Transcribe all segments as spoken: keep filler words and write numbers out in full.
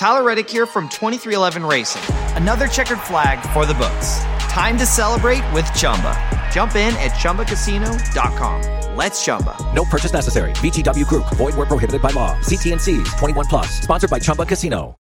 Tyler Reddick here from twenty-three eleven Racing. Another checkered flag for the books. Time to celebrate with Chumba. Jump in at Chumba Casino dot com. Let's Chumba. No purchase necessary. V G W Group. Void where prohibited by law. See T and C's. twenty-one plus. Sponsored by Chumba Casino.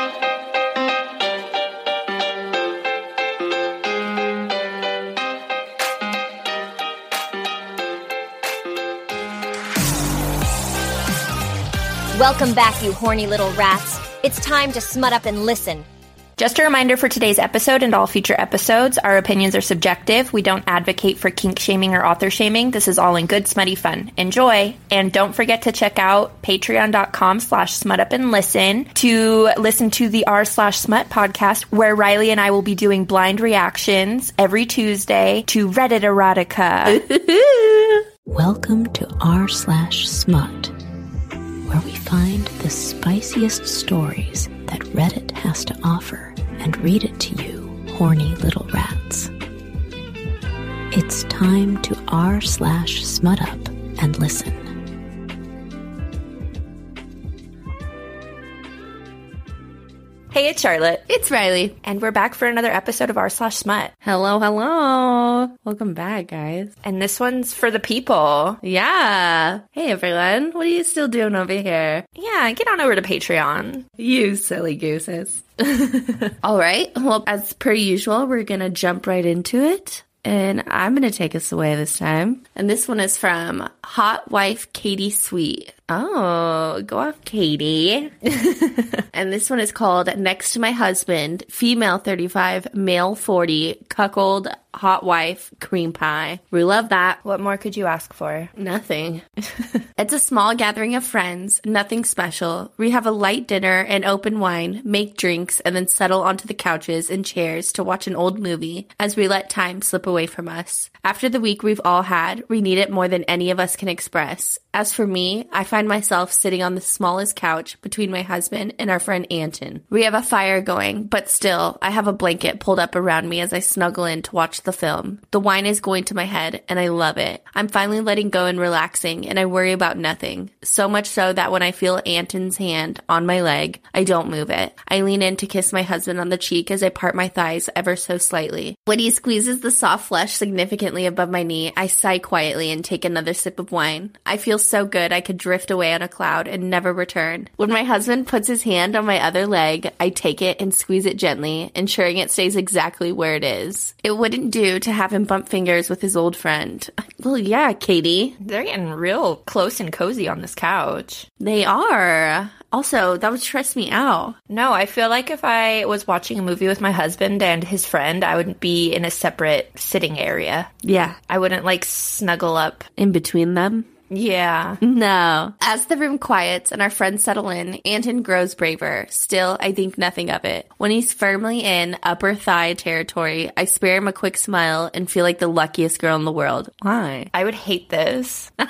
Welcome back, you horny little rats. It's time to smut up and listen. Just a reminder for today's episode and all future episodes, our opinions are subjective. We don't advocate for kink shaming or author shaming. This is all in good, smutty fun. Enjoy. And don't forget to check out patreon.com slash smut up and listen to listen to the r slash smut podcast, where Riley and I will be doing blind reactions every Tuesday to Reddit erotica. Welcome to r slash smut, where we find the spiciest stories that Reddit has to offer and read it to you, horny little rats. It's time to r slash smut up and listen. Hey, it's Charlotte. It's Riley. And we're back for another episode of r slash smut. Hello, hello. Welcome back, guys. And this one's for the people. Yeah. Hey, everyone. What are you still doing over here? Yeah, get on over to Patreon. You silly gooses. All right. Well, as per usual, we're going to jump right into it. And I'm going to take us away this time. And this one is from Hot Wife Katie Sweet. Oh, go off, Katie. And this one is called Next to My Husband, Female thirty-five, Male forty, Cuckold, Hot Wife, Cream Pie. We love that. What more could you ask for? Nothing. It's a small gathering of friends, nothing special. We have a light dinner and open wine, make drinks, and then settle onto the couches and chairs to watch an old movie as we let time slip away from us. After the week we've all had, we need it more than any of us can express. As for me, I find myself sitting on the smallest couch between my husband and our friend Anton. We have a fire going, but still, I have a blanket pulled up around me as I snuggle in to watch the film. The wine is going to my head, and I love it. I'm finally letting go and relaxing, and I worry about nothing. So much so that when I feel Anton's hand on my leg, I don't move it. I lean in to kiss my husband on the cheek as I part my thighs ever so slightly. When he squeezes the soft flesh significantly above my knee, I sigh quietly and take another sip of wine. I feel so good I could drift away on a cloud and never return. When my husband puts his hand on my other leg, I take it and squeeze it gently, ensuring it stays exactly where it is. It wouldn't do to have him bump fingers with his old friend. Well, yeah, Katie. They're getting real close and cozy on this couch. They are. Also, that would stress me out. No, I feel like if I was watching a movie with my husband and his friend, I would be in a separate sitting area. Yeah. I wouldn't, like, snuggle up. In between them? Yeah. No. As the room quiets and our friends settle in, Anton grows braver. Still, I think nothing of it. When he's firmly in upper thigh territory, I spare him a quick smile and feel like the luckiest girl in the world. Why? I would hate this. I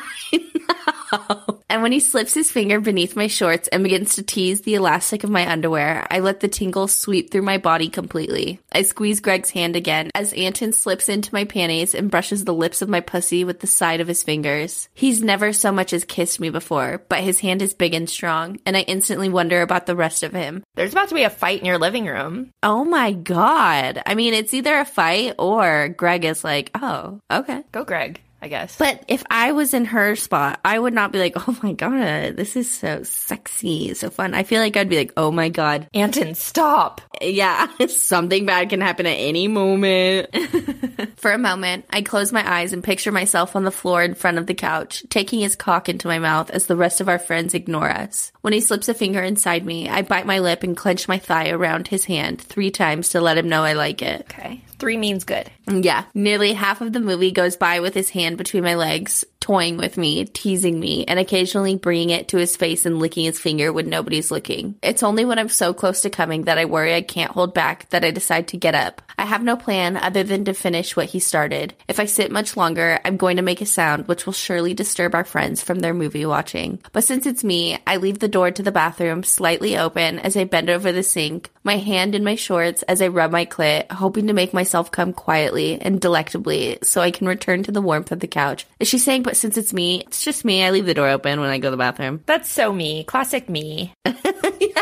know. And when he slips his finger beneath my shorts and begins to tease the elastic of my underwear, I let the tingle sweep through my body completely. I squeeze Greg's hand again as Anton slips into my panties and brushes the lips of my pussy with the side of his fingers. He's never so much as kissed me before, but his hand is big and strong, and I instantly wonder about the rest of him. There's about to be a fight in your living room. Oh my god. I mean, it's either a fight or Greg is like, oh, okay. Go, Greg. I guess. But if I was in her spot, I would not be like, oh my god, this is so sexy, so fun. I feel like I'd be like, oh my god. Anton, stop. Yeah, something bad can happen at any moment. For a moment, I close my eyes and picture myself on the floor in front of the couch, taking his cock into my mouth as the rest of our friends ignore us. When he slips a finger inside me, I bite my lip and clench my thigh around his hand three times to let him know I like it. Okay. Three means good. Yeah. Nearly half of the movie goes by with his hand between my legs, toying with me, teasing me, and occasionally bringing it to his face and licking his finger when nobody's looking. It's only when I'm so close to coming that I worry I can't hold back that I decide to get up. I have no plan other than to finish what he started. If I sit much longer, I'm going to make a sound which will surely disturb our friends from their movie watching. But since it's me, I leave the door to the bathroom slightly open as I bend over the sink, my hand in my shorts as I rub my clit, hoping to make myself come quietly and delectably so I can return to the warmth of the couch. Is she saying, but since it's me, it's just me, I leave the door open when I go to the bathroom? That's so me. Classic me. Yeah.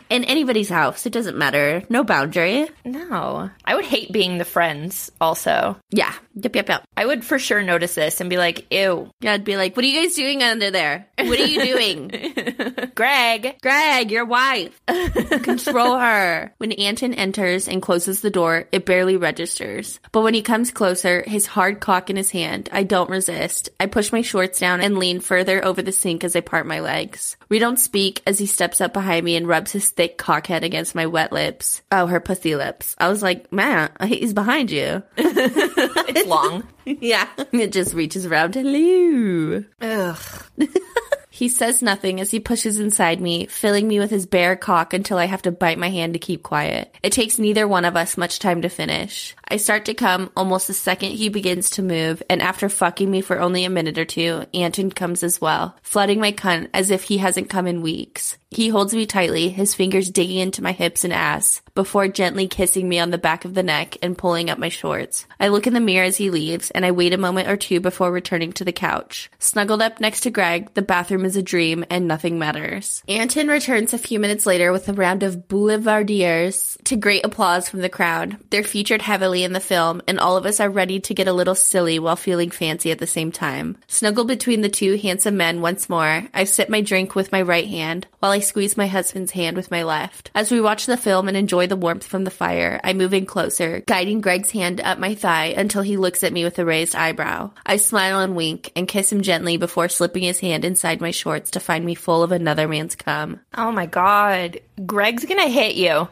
In anybody's house. It doesn't matter. No boundary. No. I would hate being the friends also. Yeah. Yep, yep, yep. I would for sure notice this and be like, ew. Yeah, I'd be like, what are you guys doing under there? What are you doing? Greg. Greg, your wife. Control her. When Anton enters and closes the door, it barely registers. But when he comes closer, his hard cock in his hand, I don't resist. I push my shorts down and lean further over the sink as I part my legs. We don't speak as he steps up behind me and rubs his thick cockhead against my wet lips. Oh, her pussy lips. I was like, man, he's behind you. It's long. Yeah. It just reaches around. Hello. Ugh. He says nothing as he pushes inside me, filling me with his bare cock until I have to bite my hand to keep quiet. It takes neither one of us much time to finish. I start to come almost the second he begins to move, and after fucking me for only a minute or two, Anton comes as well, flooding my cunt as if he hasn't come in weeks. He holds me tightly, his fingers digging into my hips and ass, before gently kissing me on the back of the neck and pulling up my shorts. I look in the mirror as he leaves, and I wait a moment or two before returning to the couch. Snuggled up next to Greg, the bathroom is a dream, and nothing matters. Anton returns a few minutes later with a round of boulevardiers, to great applause from the crowd. They're featured heavily in the film, and all of us are ready to get a little silly while feeling fancy at the same time. Snuggled between the two handsome men once more, I sip my drink with my right hand, while I squeeze my husband's hand with my left. As we watch the film and enjoy the warmth from the fire, I move in closer, guiding Greg's hand up my thigh until he looks at me with a raised eyebrow. I smile and wink, and kiss him gently before slipping his hand inside my shorts to find me full of another man's cum. Oh my god. Greg's gonna hit you.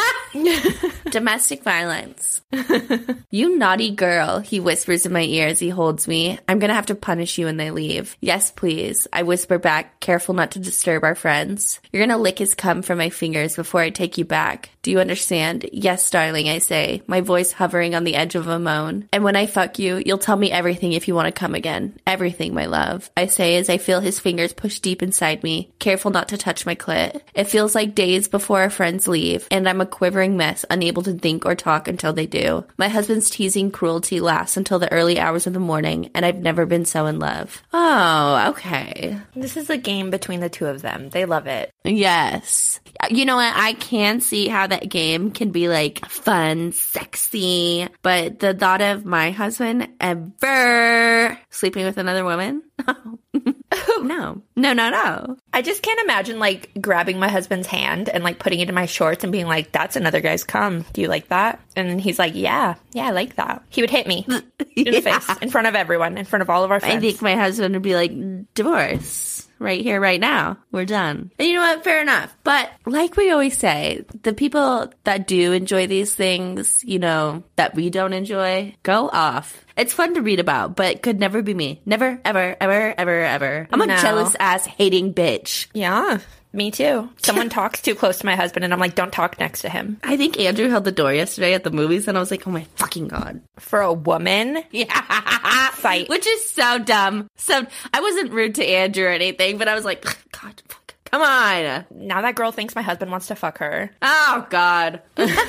Domestic violence. You naughty girl, he whispers in my ear as he holds me. I'm gonna have to punish you when they leave. Yes, please, I whisper back, careful not to disturb our friends. You're gonna lick his cum from my fingers before I take you back. Do you understand? Yes, darling, I say, my voice hovering on the edge of a moan. And when I fuck you, you'll tell me everything if you want to come again. Everything, my love, I say as I feel his fingers push deep inside me, careful not to touch my clit. It feels like days before our friends leave, and I'm a quivering mess, unable to think or talk until they do. My husband's teasing cruelty lasts until the early hours of the morning, and I've never been so in love. Oh, okay. This is a game between the two of them. They love it. Yes. You know what? I can see how that game can be like fun, sexy, but the thought of my husband ever sleeping with another woman? No. No, no, no. I just can't imagine like grabbing my husband's hand and like putting it in my shorts and being like, that's another guy's cum. Do you like that? And he's like, yeah, yeah, I like that. He would hit me in the Yeah. face in front of everyone, in front of all of our friends. I think my husband would be like, divorce. Right here, right now. We're done. And you know what? Fair enough. But like we always say, the people that do enjoy these things, you know, that we don't enjoy, go off. It's fun to read about, but could never be me. Never, ever, ever, ever, ever. I'm a No. jealous ass hating bitch. Yeah, me too. Someone talks too close to my husband and I'm like, don't talk next to him. I think Andrew held the door yesterday at the movies and I was like, oh my fucking God. For a woman? Yeah. Fight. Which is so dumb. So I wasn't rude to Andrew or anything, but I was like, God, fuck, come on. Now that girl thinks my husband wants to fuck her. Oh, God.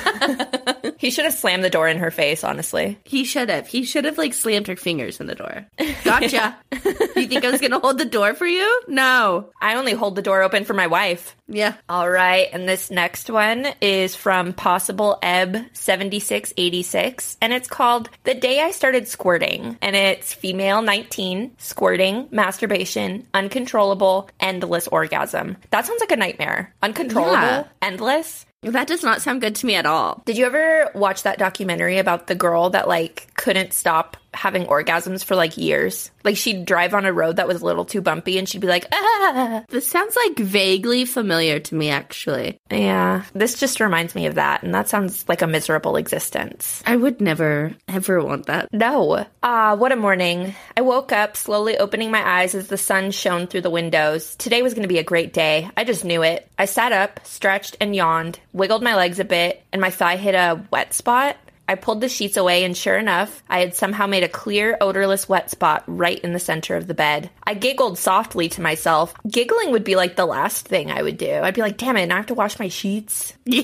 He should have slammed the door in her face, honestly. He should have. He should have, like, slammed her fingers in the door. Gotcha. You think I was going to hold the door for you? No. I only hold the door open for my wife. Yeah. All right, and this next one is from Possible Ebb seventy-six eighty-six, and it's called The Day I Started Squirting, and it's female nineteen, squirting, masturbation, uncontrollable, endless orgasm. That sounds like a nightmare. Uncontrollable, Yeah. endless. That does not sound good to me at all. Did you ever watch that documentary about the girl that, like, couldn't stop having orgasms for, like, years? Like, she'd drive on a road that was a little too bumpy, and she'd be like, ah! This sounds, like, vaguely familiar to me, actually. Yeah, this just reminds me of that, and that sounds like a miserable existence. I would never, ever want that. No. Ah, what a morning. I woke up, slowly opening my eyes as the sun shone through the windows. Today was going to be a great day. I just knew it. I sat up, stretched, and yawned, wiggled my legs a bit, and my thigh hit a wet spot. I pulled the sheets away, and sure enough, I had somehow made a clear, odorless wet spot right in the center of the bed. I giggled softly to myself. Giggling would be like the last thing I would do. I'd be like, damn it, now I have to wash my sheets. Yeah.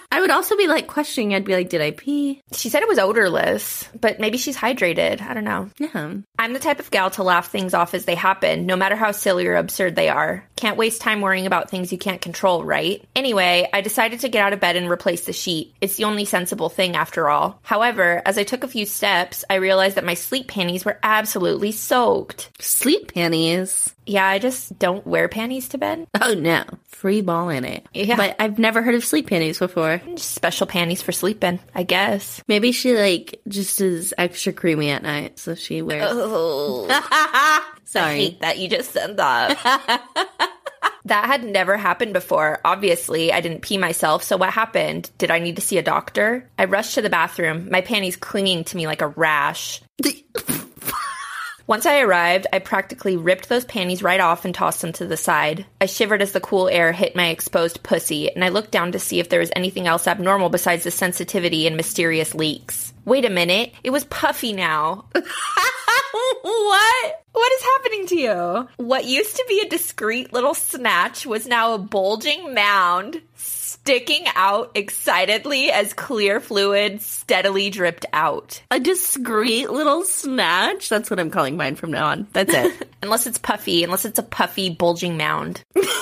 I would also be like questioning. I'd be like, did I pee? She said it was odorless, but maybe she's hydrated. I don't know. Yeah. I'm the type of gal to laugh things off as they happen, no matter how silly or absurd they are. Can't waste time worrying about things you can't control, right? Anyway, I decided to get out of bed and replace the sheet. It's the only sensible thing after all. However, as I took a few steps, I realized that my sleep panties were absolutely soaked. Sleep panties? Yeah, I just don't wear panties to bed. Oh, no. Free ball in it. Yeah. But I've never heard of sleep panties before. Just special panties for sleeping, I guess. Maybe she, like, just is extra creamy at night, so she wears... Oh. Sorry. I hate that you just said that. That had never happened before. Obviously, I didn't pee myself, so what happened? Did I need to see a doctor? I rushed to the bathroom, my panties clinging to me like a rash. Once I arrived, I practically ripped those panties right off and tossed them to the side. I shivered as the cool air hit my exposed pussy, and I looked down to see if there was anything else abnormal besides the sensitivity and mysterious leaks. Wait a minute, it was puffy now. What? What is happening to you? What used to be a discreet little snatch was now a bulging mound, sticking out excitedly as clear fluid steadily dripped out. A discreet little snatch? That's what I'm calling mine from now on. That's it. Unless it's puffy, unless it's a puffy, bulging mound.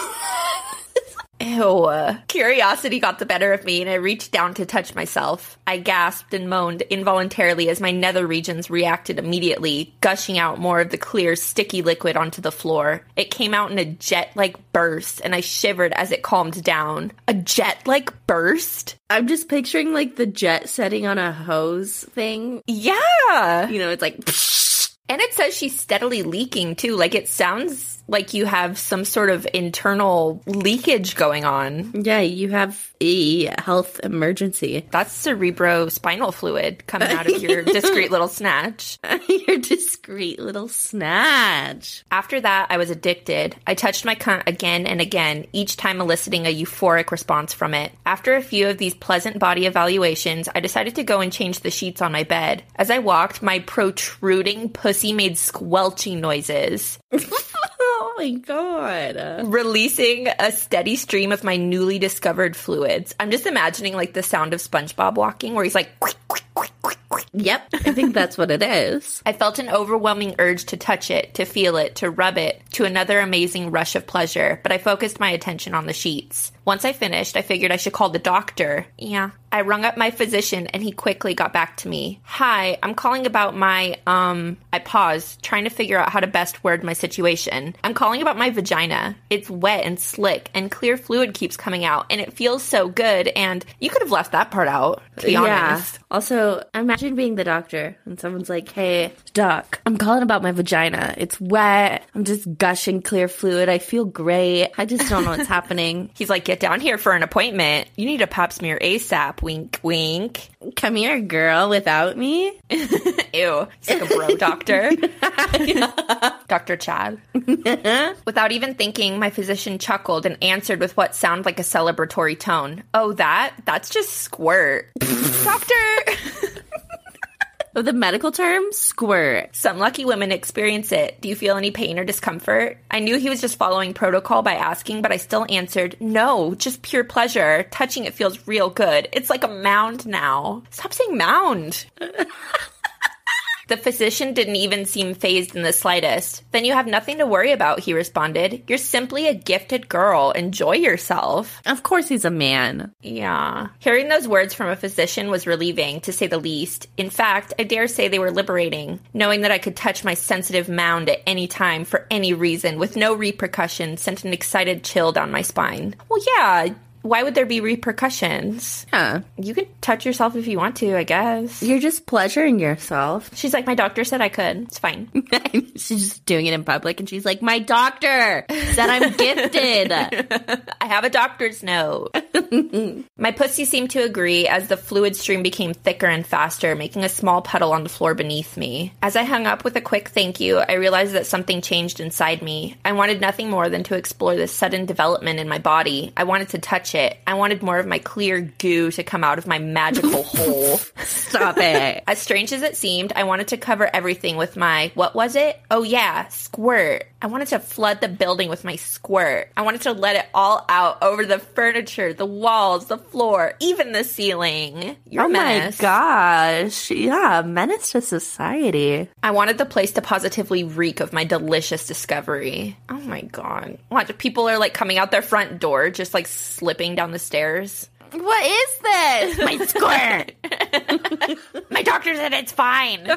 Ew. Curiosity got the better of me, and I reached down to touch myself. I gasped and moaned involuntarily as my nether regions reacted immediately, gushing out more of the clear, sticky liquid onto the floor. It came out in a jet-like burst, and I shivered as it calmed down. A jet-like burst? I'm just picturing, like, the jet setting on a hose thing. Yeah! You know, it's like... Psh. And it says she's steadily leaking, too. Like, it sounds like you have some sort of internal leakage going on. Yeah, you have a health emergency. That's cerebrospinal fluid coming out of your discreet little snatch. Your discreet little snatch. After that, I was addicted. I touched my cunt again and again, each time eliciting a euphoric response from it. After a few of these pleasant body evaluations, I decided to go and change the sheets on my bed. As I walked, my protruding pussy made squelching noises. Oh my god. Releasing a steady stream of my newly discovered fluids. I'm just imagining like the sound of SpongeBob walking where he's like quick, quick, quick, quick, quick. Yep, I think that's what it is. I felt an overwhelming urge to touch it, to feel it, to rub it, to another amazing rush of pleasure, but I focused my attention on the sheets. Once I finished, I figured I should call the doctor. Yeah. I rung up my physician and he quickly got back to me. Hi, I'm calling about my, um, I paused, trying to figure out how to best word my situation. I'm calling about my vagina. It's wet and slick and clear fluid keeps coming out and it feels so good and you could have left that part out, to be honest. Yeah. Also, imagine being the doctor and someone's like, hey, doc, I'm calling about my vagina. It's wet. I'm just gushing clear fluid. I feel great. I just don't know what's happening. He's like, get down here for an appointment. You need a pap smear ASAP. Wink, wink. Come here, girl, without me. Ew. He's like a bro doctor. Doctor Chad. Without even thinking, my physician chuckled and answered with what sounded like a celebratory tone. Oh, that? That's just squirt. Doctor! The medical term, squirt. Some lucky women experience it. Do you feel any pain or discomfort? I knew he was just following protocol by asking, but I still answered, no, just pure pleasure. Touching it feels real good. It's like a mound now. Stop saying mound. The physician didn't even seem fazed in the slightest. Then you have nothing to worry about, he responded. You're simply a gifted girl. Enjoy yourself. Of course he's a man. Yeah. Hearing those words from a physician was relieving, to say the least. In fact, I dare say they were liberating, knowing that I could touch my sensitive mound at any time for any reason with no repercussions sent an excited chill down my spine. Well, yeah. Why would there be repercussions? Yeah. You can touch yourself if you want to, I guess. You're just pleasuring yourself. She's like, my doctor said I could. It's fine. She's just doing it in public, and she's like, my doctor said I'm gifted. I have a doctor's note. My pussy seemed to agree as the fluid stream became thicker and faster, making a small puddle on the floor beneath me. As I hung up with a quick thank you, I realized that something changed inside me. I wanted nothing more than to explore this sudden development in my body. I wanted to touch it. I wanted more of my clear goo to come out of my magical hole. Stop it. As strange as it seemed, I wanted to cover everything with my, what was it? Oh yeah, squirt. I wanted to flood the building with my squirt. I wanted to let it all out over the furniture, the walls, the floor, even the ceiling. You're oh a menace. my gosh. Yeah, menace to society. I wanted the place to positively reek of my delicious discovery. Oh my god. Watch, people are like coming out their front door, just like slipping down the stairs. What is this? My squirt. My doctor said it's fine.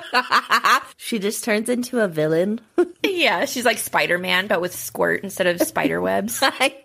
She just turns into a villain. Yeah, she's like Spider-Man, but with squirt instead of spider webs.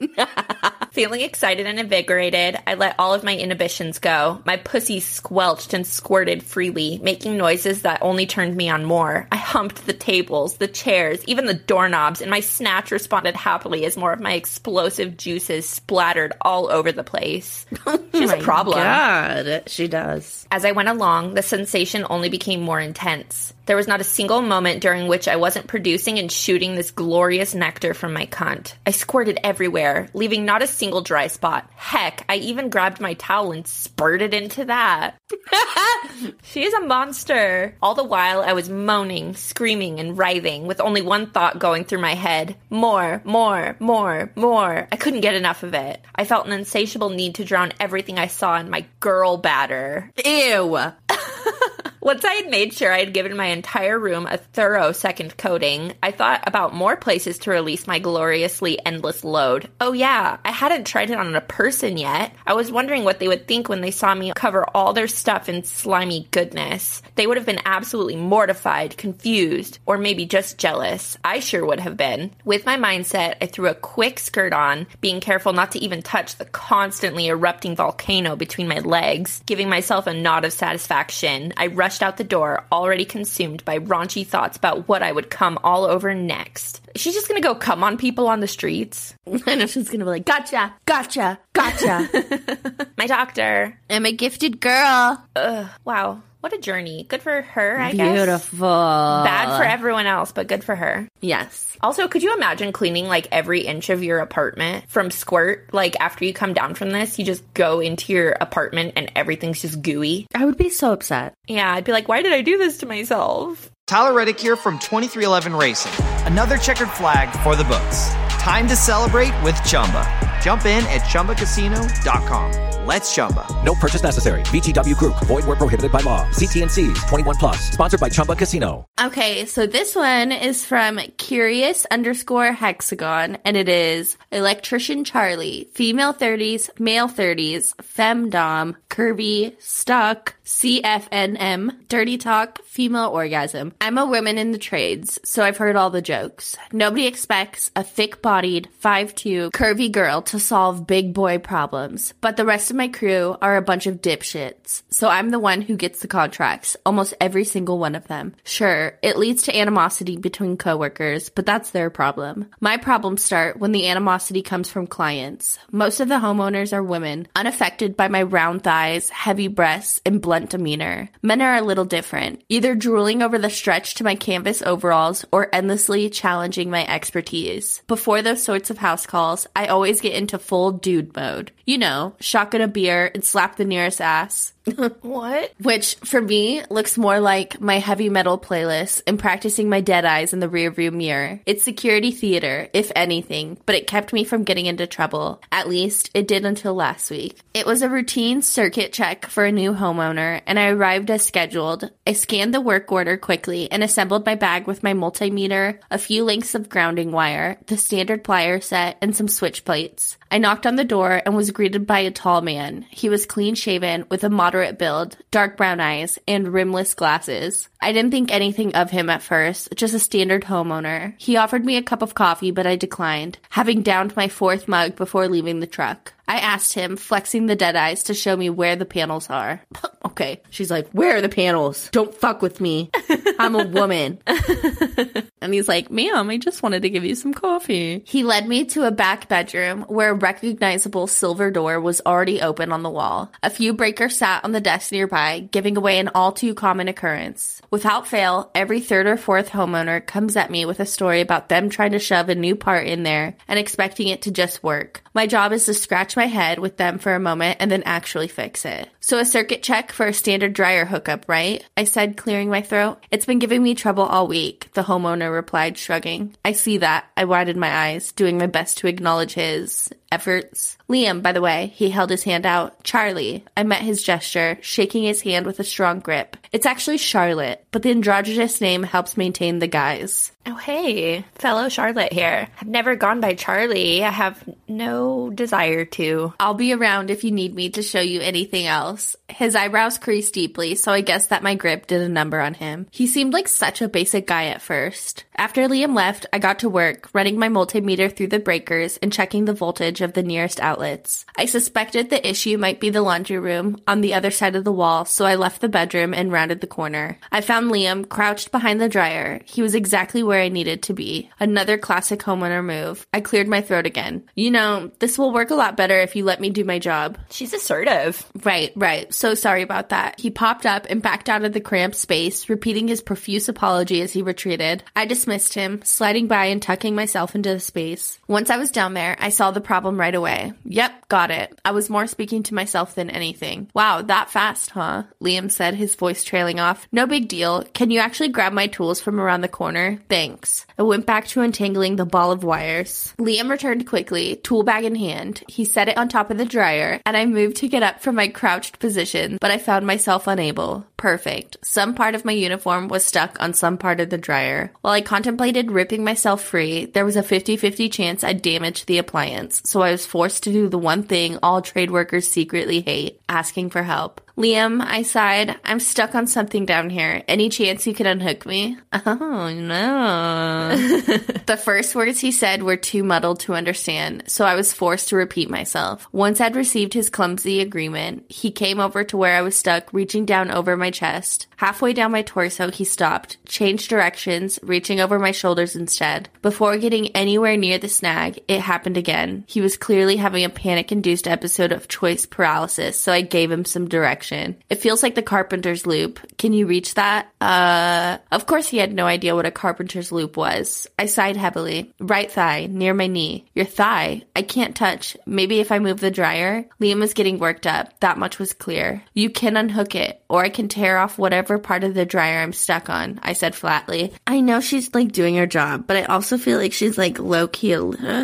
Feeling excited and invigorated, I let all of my inhibitions go. My pussy squelched and squirted freely, making noises that only turned me on more. I humped the tables, the chairs, even the doorknobs, and my snatch responded happily as more of my explosive juices splattered all over the place. She has a problem. God, she does. As I went along, the sensation only became more intense. There was not a single moment during which I wasn't producing and shooting this glorious nectar from my cunt. I squirted everywhere, leaving not a single dry spot. Heck, I even grabbed my towel and spurted into that. She is a monster. All the while, I was moaning, screaming, and writhing, with only one thought going through my head. More, more, more, more. I couldn't get enough of it. I felt an insatiable need to drown everything I saw in my girl batter. Ew. Once I had made sure I had given my entire room a thorough second coating, I thought about more places to release my gloriously endless load. Oh yeah, I hadn't tried it on a person yet. I was wondering what they would think when they saw me cover all their stuff in slimy goodness. They would have been absolutely mortified, confused, or maybe just jealous. I sure would have been. With my mindset, I threw a quick skirt on, being careful not to even touch the constantly erupting volcano between my legs. Giving myself a nod of satisfaction, I rushed out the door, already consumed by raunchy thoughts about what I would come all over next. Is she just gonna go come on people on the streets? I know she's gonna be like, gotcha, gotcha, gotcha. My doctor. I'm a gifted girl. Ugh, wow. What a journey. Good for her, I Beautiful. guess. Beautiful. Bad for everyone else, but good for her. Yes. Also, could you imagine cleaning, like, every inch of your apartment from squirt? Like, after you come down from this, you just go into your apartment and everything's just gooey? I would be so upset. Yeah, I'd be like, why did I do this to myself? Tyler Reddick here from twenty-three eleven Racing. Another checkered flag for the books. Time to celebrate with Chumba. Jump in at Chumba Casino dot com. Let's Chumba. No purchase necessary. V G W Group. Void where prohibited by law. See T N Cs. twenty-one plus. Sponsored by Chumba Casino. Okay, so this one is from Curious underscore Hexagon, and it is Electrician Charlie, female thirties, male thirties, femdom, curvy, stuck, C F N M, dirty talk, female orgasm. I'm a woman in the trades, so I've heard all the jokes. Nobody expects a thick-bodied, five two, curvy girl to solve big boy problems, but the rest of my crew are a bunch of dipshits, so I'm the one who gets the contracts, almost every single one of them. Sure, it leads to animosity between coworkers, but that's their problem. My problems start when the animosity comes from clients. Most of the homeowners are women, unaffected by my round thighs, heavy breasts, and blunt demeanor. Men are a little different, either drooling over the stretch to my canvas overalls or endlessly challenging my expertise. Before those sorts of house calls, I always get into full dude mode. You know, shotgun a beer and slap the nearest ass. What? Which, for me, looks more like my heavy metal playlist and practicing my dead eyes in the rearview mirror. It's security theater, if anything, but it kept me from getting into trouble. At least, it did until last week. It was a routine circuit check for a new homeowner, and I arrived as scheduled. I scanned the work order quickly and assembled my bag with my multimeter, a few lengths of grounding wire, the standard plier set, and some switch plates. I knocked on the door and was greeted by a tall man. He was clean-shaven with a moderate build, dark brown eyes, and rimless glasses. I didn't think anything of him at first, just a standard homeowner. He offered me a cup of coffee, but I declined, having downed my fourth mug before leaving the truck. I asked him, flexing the dead eyes to show me where the panels are. Okay. She's like, where are the panels? Don't fuck with me. I'm a woman. And he's like, ma'am, I just wanted to give you some coffee. He led me to a back bedroom where a recognizable silver door was already open on the wall. A few breakers sat on the desk nearby, giving away an all too common occurrence. Without fail, every third or fourth homeowner comes at me with a story about them trying to shove a new part in there and expecting it to just work. My job is to scratch my head with them for a moment and then actually fix it. So a circuit check for a standard dryer hookup, right? I said, clearing my throat. It's been giving me trouble all week, the homeowner replied, shrugging. I see that. I widened my eyes, doing my best to acknowledge his efforts. Liam, by the way, he held his hand out. Charlie. I met his gesture, shaking his hand with a strong grip. It's actually Charlotte, but the androgynous name helps maintain the guise. Oh, hey, fellow Charlotte here. I've never gone by Charlie. I have no desire to. I'll be around if you need me to show you anything else. His eyebrows creased deeply, so I guess that my grip did a number on him. He seemed like such a basic guy at first. After Liam left, I got to work, running my multimeter through the breakers and checking the voltage of the nearest outlets. I suspected the issue might be the laundry room on the other side of the wall, so I left the bedroom and rounded the corner. I found Liam crouched behind the dryer. He was exactly where I needed to be. Another classic homeowner move. I cleared my throat again. You know, this will work a lot better if you let me do my job. She's assertive. Right, right. So sorry about that. He popped up and backed out of the cramped space, repeating his profuse apology as he retreated. I dismissed him, sliding by and tucking myself into the space. Once I was down there, I saw the problem right away. Yep, got it. I was more speaking to myself than anything. Wow, that fast, huh? Liam said, his voice trailing off. No big deal. Can you actually grab my tools from around the corner? Thanks. I went back to untangling the ball of wires. Liam returned quickly, tool bag in hand. He set it on top of the dryer, and I moved to get up from my crouched position, but I found myself unable. Perfect. Some part of my uniform was stuck on some part of the dryer. While I contemplated ripping myself free, there was a fifty-fifty chance I'd damage the appliance, so I was forced to do the one thing all trade workers secretly hate, asking for help. Liam, I sighed, I'm stuck on something down here. Any chance you could unhook me? Oh, no. The first words he said were too muddled to understand, so I was forced to repeat myself. Once I'd received his clumsy agreement, he came over to where I was stuck, reaching down over my chest. Halfway down my torso, he stopped, changed directions, reaching over my shoulders instead. Before getting anywhere near the snag, it happened again. He was clearly having a panic-induced episode of choice paralysis, so I gave him some direction. It feels like the carpenter's loop. Can you reach that? Uh, of course he had no idea what a carpenter's loop was. I sighed heavily. Right thigh, near my knee. Your thigh? I can't touch. Maybe if I move the dryer? Liam was getting worked up. That much was clear. You can unhook it, or I can tear off whatever part of the dryer I'm stuck on, I said flatly. I know she's like doing her job, but I also feel like she's like low-key a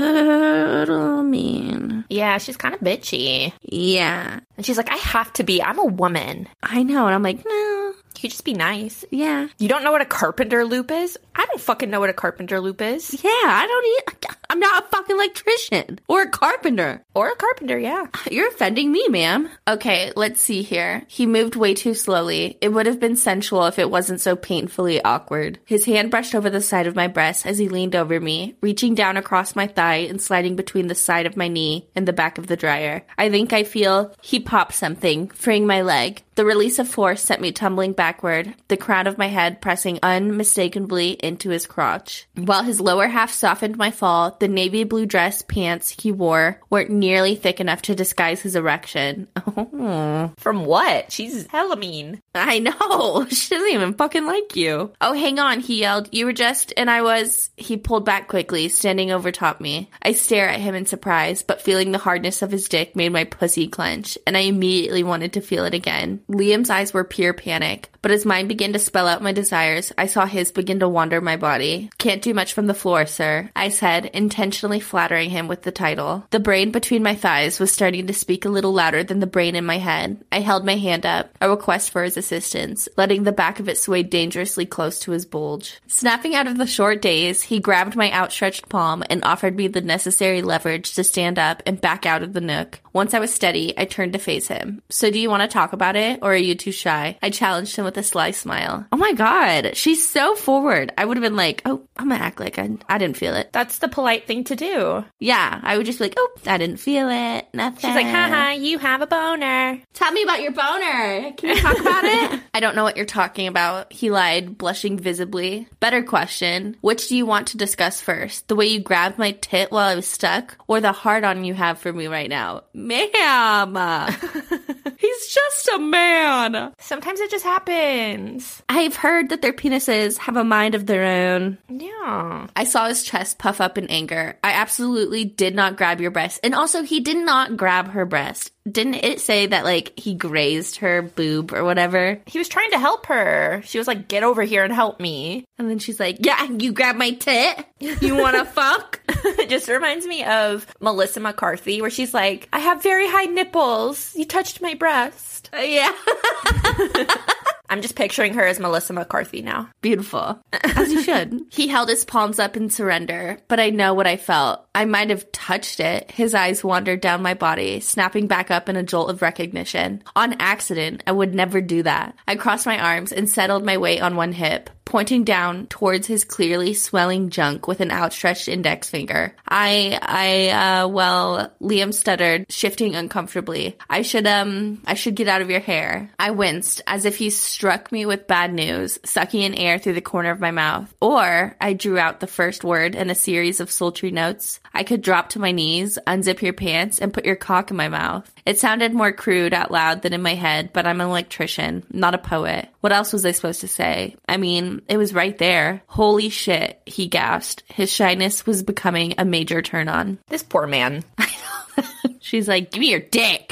little mean. Yeah, she's kind of bitchy. Yeah. And she's like, I have to be. I'm a woman. I know. And I'm like, no. You could just be nice. Yeah. You don't know what a carpenter loop is? I don't fucking know what a carpenter loop is. Yeah, I don't e- I'm not a fucking electrician. Or a carpenter. Or a carpenter, yeah. You're offending me, ma'am. Okay, let's see here. He moved way too slowly. It would have been sensual if it wasn't so painfully awkward. His hand brushed over the side of my breast as he leaned over me, reaching down across my thigh and sliding between the side of my knee and the back of the dryer. I think I feel he popped something, freeing my leg. The release of force sent me tumbling backward, the crown of my head pressing unmistakably into his crotch. While his lower half softened my fall, the navy blue dress pants he wore weren't nearly thick enough to disguise his erection. Oh. From what? She's hella mean. I know. She doesn't even fucking like you. Oh, hang on, he yelled. You were just, and I was... He pulled back quickly, standing over top me. I stare at him in surprise, but feeling the hardness of his dick made my pussy clench, and I immediately wanted to feel it again. Liam's eyes were pure panic, but as mine began to spell out my desires, I saw his begin to wander my body. Can't do much from the floor, sir, I said, intentionally flattering him with the title. The brain between my thighs was starting to speak a little louder than the brain in my head. I held my hand up, a request for his assistance, letting the back of it sway dangerously close to his bulge. Snapping out of the short daze, he grabbed my outstretched palm and offered me the necessary leverage to stand up and back out of the nook. Once I was steady, I turned to face him. So do you want to talk about it, or are you too shy? I challenged him with a sly smile. Oh my god, she's so forward. I would have been like, oh, I'm gonna act like I, I didn't feel it. That's the polite thing to do. Yeah, I would just be like, oh, I didn't feel it, nothing. She's like, haha, you have a boner. Tell me about your boner. Can you talk about it? I don't know what you're talking about. He lied, blushing visibly. Better question. Which do you want to discuss first? The way you grabbed my tit while I was stuck, or the hard-on you have for me right now? Ma'am! He's just a man! Sometimes it just happens. I've heard that their penises have a mind of their own. Yeah. I saw his chest puff up in anger. I absolutely did not grab your breast. And also, he did not grab her breast. Didn't it say that, like, he grazed her boob or whatever? He was trying to help her. She was like, get over here and help me. And then she's like, yeah, you grab my tit? You want to fuck? It just reminds me of Melissa McCarthy, where she's like, I have very high nipples. You touched my breast. Uh, yeah. I'm just picturing her as Melissa McCarthy now. Beautiful. As you should. He held his palms up in surrender, but I know what I felt. I might have touched it. His eyes wandered down my body, snapping back up in a jolt of recognition. On accident, I would never do that. I crossed my arms and settled my weight on one hip, pointing down towards his clearly swelling junk with an outstretched index finger. I, I, uh, well, Liam stuttered, shifting uncomfortably. I should, um, I should get out of your hair. I winced, as if he struck me with bad news, sucking in air through the corner of my mouth. Or, I drew out the first word in a series of sultry notes. I could drop to my knees, unzip your pants, and put your cock in my mouth. It sounded more crude out loud than in my head, but I'm an electrician, not a poet. What else was I supposed to say? I mean, it was right there. Holy shit, he gasped. His shyness was becoming a major turn on. This poor man. I know. She's like, give me your dick.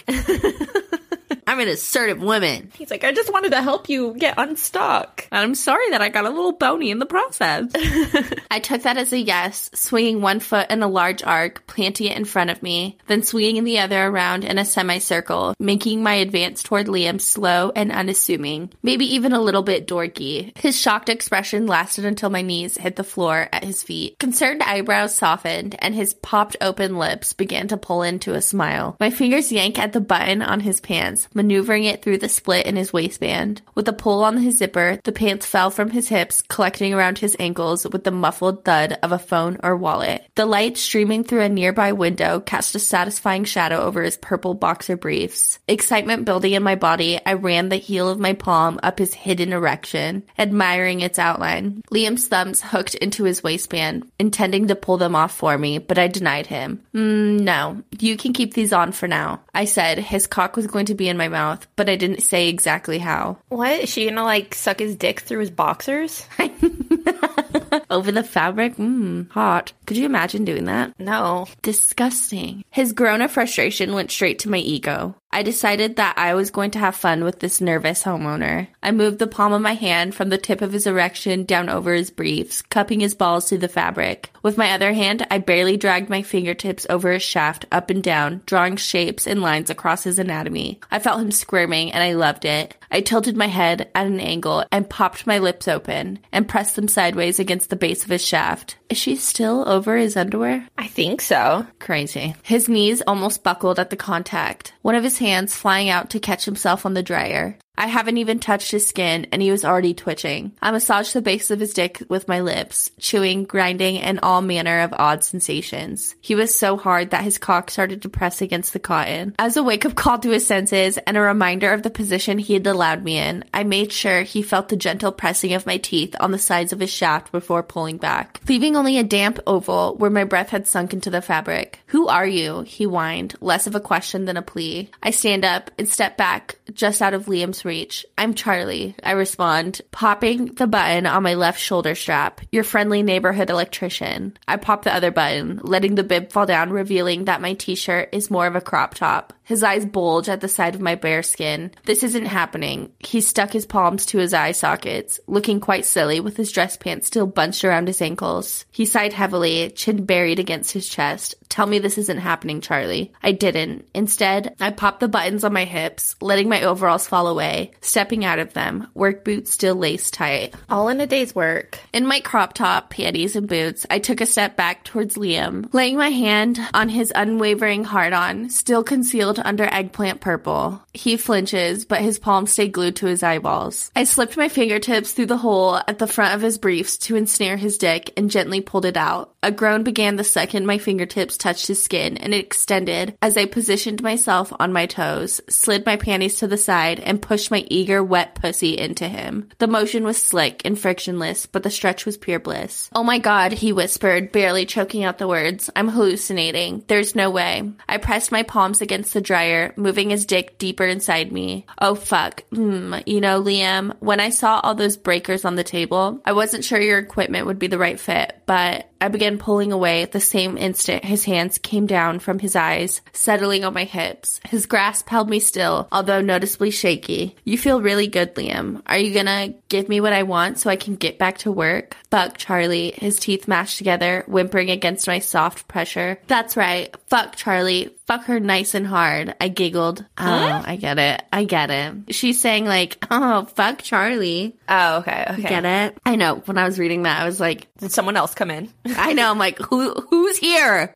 I'm an assertive woman. He's like, I just wanted to help you get unstuck. And I'm sorry that I got a little bony in the process. I took that as a yes, swinging one foot in a large arc, planting it in front of me, then swinging the other around in a semicircle, making my advance toward Liam slow and unassuming, maybe even a little bit dorky. His shocked expression lasted until my knees hit the floor at his feet. Concerned eyebrows softened, and his popped open lips began to pull into a smile. My fingers yanked at the button on his pants, maneuvering it through the split in his waistband. With a pull on his zipper, the pants fell from his hips, collecting around his ankles with the muffled thud of a phone or wallet. The light streaming through a nearby window cast a satisfying shadow over his purple boxer briefs. Excitement building in my body, I ran the heel of my palm up his hidden erection, admiring its outline. Liam's thumbs hooked into his waistband, intending to pull them off for me, but I denied him. Mm, no, you can keep these on for now, I said. His cock was going to be in my mouth, but I didn't say exactly how. What? Is she gonna, like, suck his dick through his boxers? Over the fabric? Mmm, hot. Could you imagine doing that? No. Disgusting. His groan of frustration went straight to my ego. I decided that I was going to have fun with this nervous homeowner. I moved the palm of my hand from the tip of his erection down over his briefs, cupping his balls through the fabric. With my other hand, I barely dragged my fingertips over his shaft up and down, drawing shapes and lines across his anatomy. I felt him squirming, and I loved it. I tilted my head at an angle and popped my lips open and pressed them sideways against the base of his shaft. Is she still over his underwear? I think so. Crazy. His knees almost buckled at the contact, one of his hands flying out to catch himself on the dryer. I haven't even touched his skin, and he was already twitching. I massaged the base of his dick with my lips, chewing, grinding, and all manner of odd sensations. He was so hard that his cock started to press against the cotton. As a wake-up call to his senses and a reminder of the position he had allowed me in, I made sure he felt the gentle pressing of my teeth on the sides of his shaft before pulling back, leaving only a damp oval where my breath had sunk into the fabric. "Who are you?" he whined, less of a question than a plea. I stand up and step back, just out of Liam's reach. "I'm Charlie," I respond, popping the button on my left shoulder strap. "Your friendly neighborhood electrician." I pop the other button, letting the bib fall down, revealing that my t-shirt is more of a crop top. His eyes bulge at the sight of my bare skin. This isn't happening. He stuck his palms to his eye sockets, looking quite silly with his dress pants still bunched around his ankles. He sighed heavily, chin buried against his chest. "Tell me this isn't happening, Charlie." I didn't. Instead, I popped the buttons on my hips, letting my overalls fall away, stepping out of them, work boots still laced tight. All in a day's work. In my crop top, panties, and boots, I took a step back towards Liam, laying my hand on his unwavering hard-on, still concealed under eggplant purple. He flinches, but his palms stay glued to his eyeballs. I slipped my fingertips through the hole at the front of his briefs to ensnare his dick and gently pulled it out. A groan began the second my fingertips lips touched his skin and it extended as I positioned myself on my toes, slid my panties to the side, and pushed my eager, wet pussy into him. The motion was slick and frictionless, but the stretch was pure bliss. "Oh my God," he whispered, barely choking out the words. "I'm hallucinating. There's no way." I pressed my palms against the dryer, moving his dick deeper inside me. Oh fuck. Hmm. You know, Liam, when I saw all those breakers on the table, I wasn't sure your equipment would be the right fit, but I began pulling away at the same instant his hands came down from his eyes, settling on my hips. His grasp held me still, although noticeably shaky. "You feel really good, Liam. Are you gonna give me what I want so I can get back to work?" "Fuck, Charlie," his teeth mashed together, whimpering against my soft pressure. "That's right. Fuck, Charlie. Fuck her nice and hard." I giggled. Oh, huh? I get it. I get it. She's saying like, "Oh, fuck Charlie." Oh, okay, okay. Get it? I know. When I was reading that, I was like, did someone else come in? I know. I'm like, who? who's here?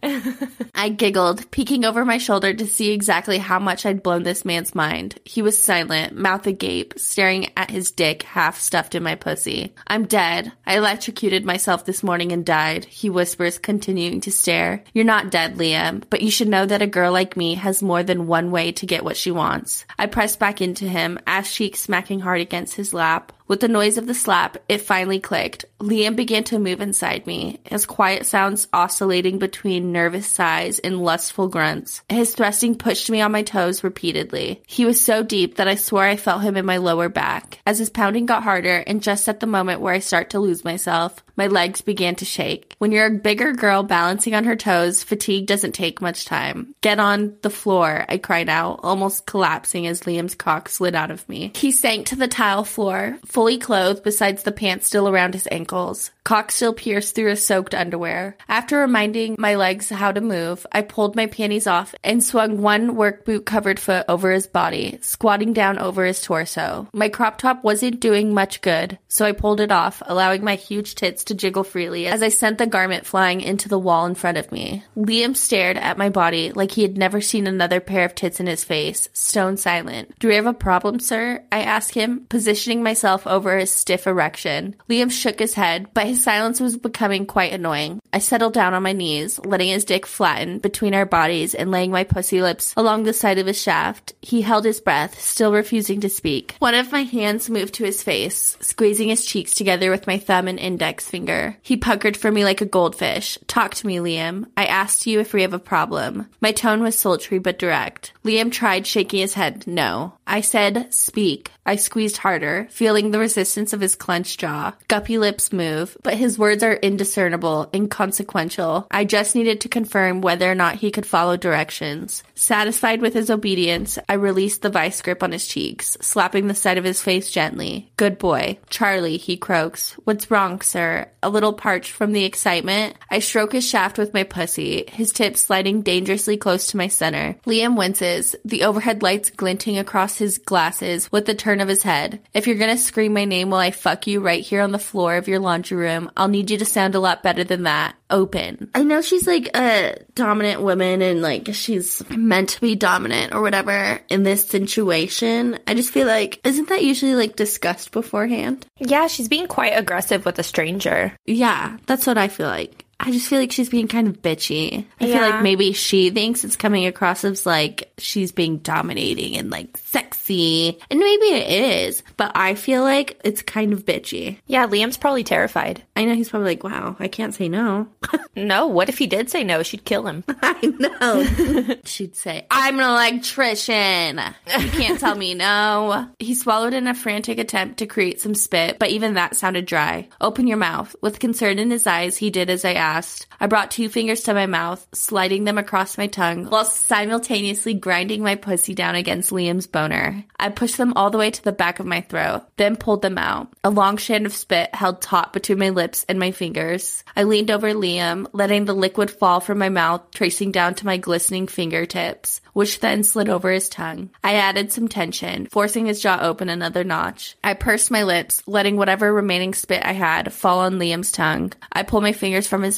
I giggled, peeking over my shoulder to see exactly how much I'd blown this man's mind. He was silent, mouth agape, staring at his dick half stuffed in my pussy. "I'm dead. I electrocuted myself this morning and died," he whispers, continuing to stare. "You're not dead, Liam, but you should know that a girl like me has more than one way to get what she wants." I pressed back into him, ass cheek smacking hard against his lap. With the noise of the slap, it finally clicked. Liam began to move inside me, his quiet sounds oscillating between nervous sighs and lustful grunts. His thrusting pushed me on my toes repeatedly. He was so deep that I swore I felt him in my lower back. As his pounding got harder, and just at the moment where I start to lose myself, my legs began to shake. When you're a bigger girl balancing on her toes, fatigue doesn't take much time. "Get on the floor," I cried out, almost collapsing as Liam's cock slid out of me. He sank to the tile floor, fully clothed besides the pants still around his ankles. Cock still pierced through his soaked underwear. After reminding my legs how to move, I pulled my panties off and swung one work boot covered foot over his body, squatting down over his torso. My crop top wasn't doing much good, so I pulled it off, allowing my huge tits to jiggle freely as I sent the garment flying into the wall in front of me. Liam stared at my body like he had never seen another pair of tits in his face, stone silent. "Do we have a problem, sir?" I asked him, positioning myself over his stiff erection. Liam shook his head, but his silence was becoming quite annoying. I settled down on my knees, letting his dick flatten between our bodies and laying my pussy lips along the side of his shaft. He held his breath, still refusing to speak. One of my hands moved to his face, squeezing his cheeks together with my thumb and index finger. He puckered for me like a goldfish. "Talk to me, Liam. I asked you if we have a problem." My tone was sultry but direct. Liam tried shaking his head no. I said, "Speak." I squeezed harder, feeling the resistance of his clenched jaw. Guppy lips move, but his words are indiscernible, inconsequential. I just needed to confirm whether or not he could follow directions. Satisfied with his obedience, I released the vice grip on his cheeks, slapping the side of his face gently. "Good boy." "Charlie," he croaks. "What's wrong, sir?" A little parched from the excitement, I stroke his shaft with my pussy, his tip sliding dangerously close to my center. Liam winces, the overhead lights glinting across his glasses with the turn of his head. "If you're gonna scream my name while I fuck you right here on the floor of your laundry room, I'll need you to sound a lot better than that. Open." I know she's like a dominant woman and like she's meant to be dominant or whatever in this situation. I just feel like, isn't that usually like discussed beforehand? Yeah, she's being quite aggressive with a stranger. Yeah, that's what I feel like. I just feel like she's being kind of bitchy. I yeah. feel like maybe she thinks it's coming across as like she's being dominating and like sexy. And maybe it is, but I feel like it's kind of bitchy. Yeah, Liam's probably terrified. I know, he's probably like, wow, I can't say no. No, what if he did say no? She'd kill him. I know. She'd say, "I'm an electrician. You can't tell me no." He swallowed in a frantic attempt to create some spit, but even that sounded dry. "Open your mouth." With concern in his eyes, he did as I asked. I brought two fingers to my mouth, sliding them across my tongue, while simultaneously grinding my pussy down against Liam's boner. I pushed them all the way to the back of my throat, then pulled them out. A long strand of spit held taut between my lips and my fingers. I leaned over Liam, letting the liquid fall from my mouth, tracing down to my glistening fingertips, which then slid over his tongue. I added some tension, forcing his jaw open another notch. I pursed my lips, letting whatever remaining spit I had fall on Liam's tongue. I pulled my fingers from his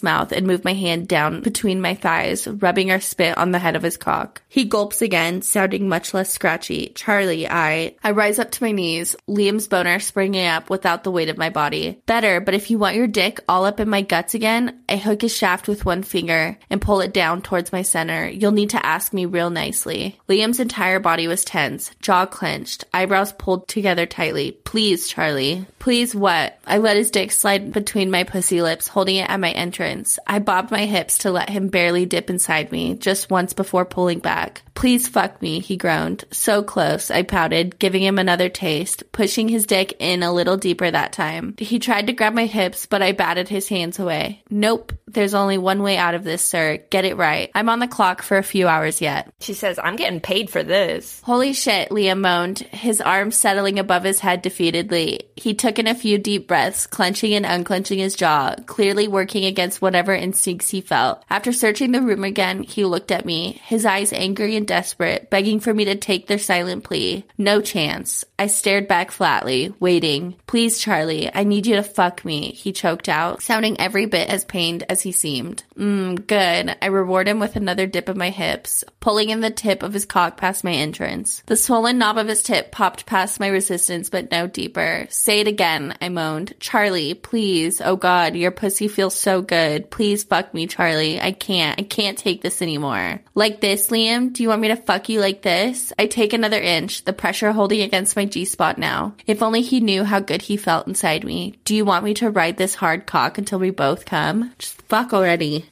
Liam's mouth and move my hand down between my thighs, rubbing our spit on the head of his cock. He gulps again, sounding much less scratchy. Charlie, I... I rise up to my knees, Liam's boner springing up without the weight of my body. Better, but if you want your dick all up in my guts again, I hook his shaft with one finger and pull it down towards my center. You'll need to ask me real nicely. Liam's entire body was tense, jaw clenched, eyebrows pulled together tightly. Please, Charlie. Please what? I let his dick slide between my pussy lips, holding it at my entrance. I bobbed my hips to let him barely dip inside me, just once before pulling back. Please fuck me, he groaned. So close, I pouted, giving him another taste, pushing his dick in a little deeper that time. He tried to grab my hips, but I batted his hands away. Nope, there's only one way out of this, sir. Get it right. I'm on the clock for a few hours yet. She says, I'm getting paid for this. Holy shit, Liam moaned, his arms settling above his head defeatedly. He took in a few deep breaths, clenching and unclenching his jaw, clearly working against whatever instincts he felt. After searching the room again, he looked at me, his eyes angry and desperate, begging for me to take their silent plea. No chance. I stared back flatly, waiting. Please, Charlie, I need you to fuck me, he choked out, sounding every bit as pained as he seemed. Mmm, good. I reward him with another dip of my hips, pulling in the tip of his cock past my entrance. The swollen knob of his tip popped past my resistance, but no deeper. Say it again, I moaned. Charlie, please. Oh God, your pussy feels so good. Please fuck me, Charlie. I can't. I can't take this anymore. Like this, Liam? Do you want me to fuck you like this? I take another inch, the pressure holding against my G-spot now. If only he knew how good he felt inside me. Do you want me to ride this hard cock until we both come? Just fuck already.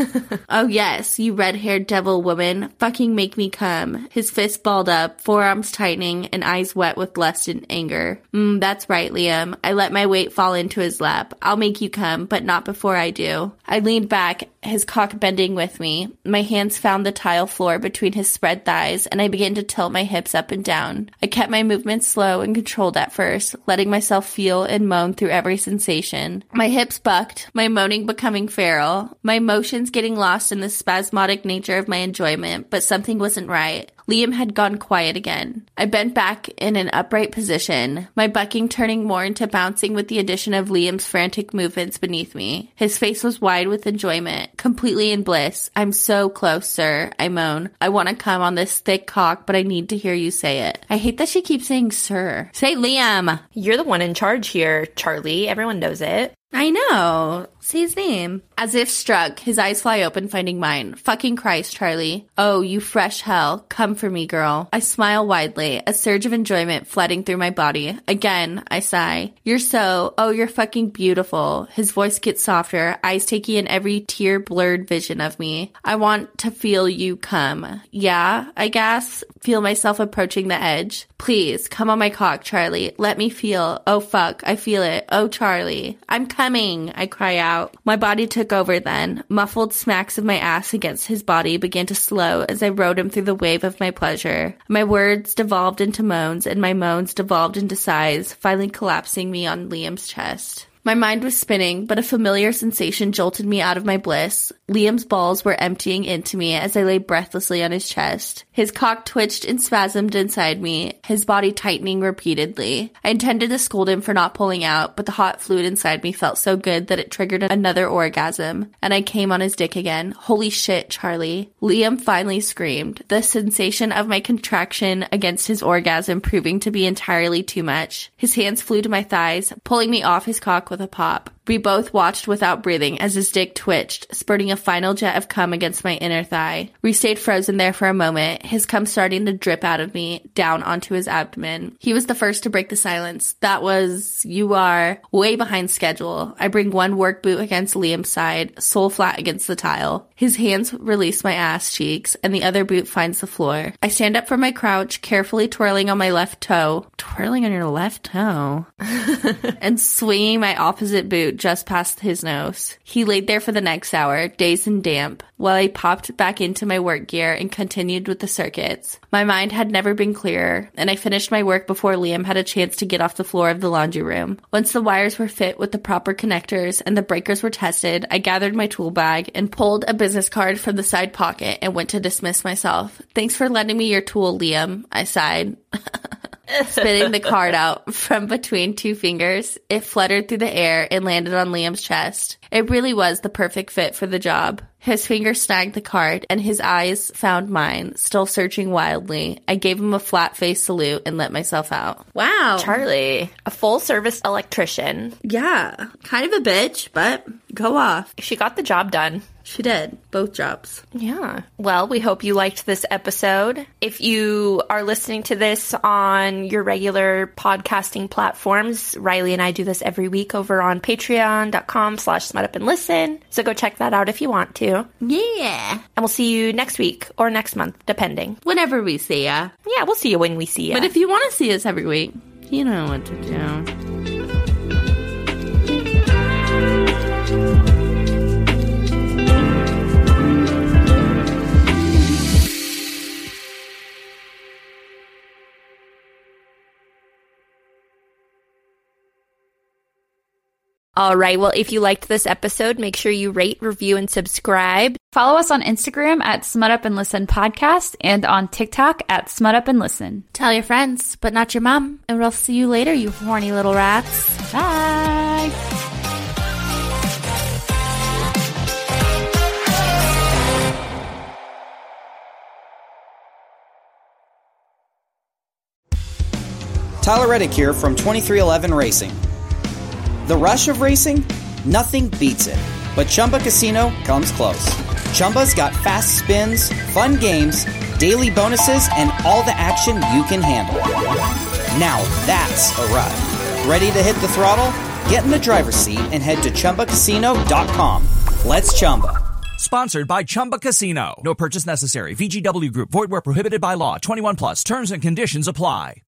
Oh yes, you red-haired devil woman. Fucking make me come. His fist balled up, forearms tightening, and eyes wet with lust and anger. Mm, that's right, Liam. I let my weight fall into his lap. I'll make you come, but not before I do. I leaned back, his cock bending with me. My hands found the tile floor between his spread thighs, and I began to tilt my hips up and down. I kept my movements slow and controlled at first, letting myself feel and moan through every sensation. My hips bucked, my moaning becoming feral, my motions getting lost in the spasmodic nature of my enjoyment, but something wasn't right. Liam had gone quiet again. I bent back in an upright position, my bucking turning more into bouncing with the addition of Liam's frantic movements beneath me. His face was wide with enjoyment, completely in bliss. I'm so close, sir, I moan. I want to come on this thick cock, but I need to hear you say it. I hate that she keeps saying sir. Say Liam! You're the one in charge here, Charlie. Everyone knows it. I know. Say his name. As if struck, his eyes fly open, finding mine. Fucking Christ, Charlie. Oh, you fresh hell. Come for me, girl. I smile widely, a surge of enjoyment flooding through my body. Again, I sigh. You're so, oh, you're fucking beautiful. His voice gets softer, eyes taking in every tear-blurred vision of me. I want to feel you come. Yeah, I gasp, feel myself approaching the edge. Please, come on my cock, Charlie. Let me feel. Oh, fuck, I feel it. Oh, Charlie. I'm coming, I cry out. My body took over then. Muffled smacks of my ass against his body began to slow as I rode him through the wave of my pleasure. My words devolved into moans, and my moans devolved into sighs, finally collapsing me on Liam's chest. My mind was spinning, but a familiar sensation jolted me out of my bliss. Liam's balls were emptying into me as I lay breathlessly on his chest. His cock twitched and spasmed inside me, his body tightening repeatedly. I intended to scold him for not pulling out, but the hot fluid inside me felt so good that it triggered another orgasm, and I came on his dick again. Holy shit, Charlie. Liam finally screamed, the sensation of my contraction against his orgasm proving to be entirely too much. His hands flew to my thighs, pulling me off his cock with a pop. We both watched without breathing as his dick twitched, spurting a final jet of cum against my inner thigh. We stayed frozen there for a moment, his cum starting to drip out of me, down onto his abdomen. He was the first to break the silence. That was, you are way behind schedule. I bring one work boot against Liam's side, sole flat against the tile. His hands release my ass cheeks, and the other boot finds the floor. I stand up from my crouch, carefully twirling on my left toe. Twirling on your left toe? And swinging my opposite boot just past his nose. He laid there for the next hour, dazed and damp, while I popped back into my work gear and continued with the circuits. My mind had never been clearer, and I finished my work before Liam had a chance to get off the floor of the laundry room. Once the wires were fit with the proper connectors and the breakers were tested, I gathered my tool bag and pulled a business card from the side pocket and went to dismiss myself. Thanks for lending me your tool, Liam, I sighed. Spitting the card out from between two fingers, it fluttered through the air and landed on Liam's chest. It really was the perfect fit for the job. His finger snagged the card, and his eyes found mine, still searching wildly. I gave him a flat-faced salute and let myself out. Wow. Charlie, a full-service electrician. Yeah, kind of a bitch, but go off. She got the job done. She did. Both jobs. Yeah. Well, we hope you liked this episode. If you are listening to this on your regular podcasting platforms, Riley and I do this every week over on patreon.com slash smut up and listen. So go check that out if you want to. Yeah. And we'll see you next week or next month, depending. Whenever we see ya. Yeah, we'll see you when we see ya. But if you want to see us every week, you know what to do. All right. Well, if you liked this episode, make sure you rate, review, and subscribe. Follow us on Instagram at Smut Up and Listen Podcast and on TikTok at Smut Up and Listen. Tell your friends, but not your mom. And we'll see you later, you horny little rats. Bye. Tyler Reddick here from twenty-three eleven Racing. The rush of racing? Nothing beats it. But Chumba Casino comes close. Chumba's got fast spins, fun games, daily bonuses, and all the action you can handle. Now that's a ride. Ready to hit the throttle? Get in the driver's seat and head to Chumba Casino dot com. Let's Chumba. Sponsored by Chumba Casino. No purchase necessary. V G W Group. Void where prohibited by law. twenty-one plus. Terms and conditions apply.